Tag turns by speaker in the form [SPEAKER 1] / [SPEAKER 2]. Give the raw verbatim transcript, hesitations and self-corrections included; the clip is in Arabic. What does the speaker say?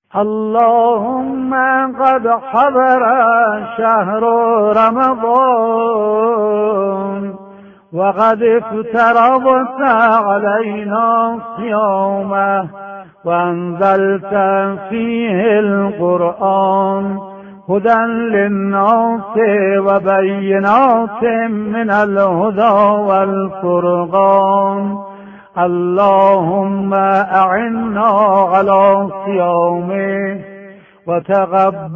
[SPEAKER 1] اللهم قد حضر شهر رمضان وقد افترضت علينا صيامه وأنزلت فيه القرآن هدى للناس وبينات من الهدى والفرقان. اللهم أعنا على صيامه وتقبل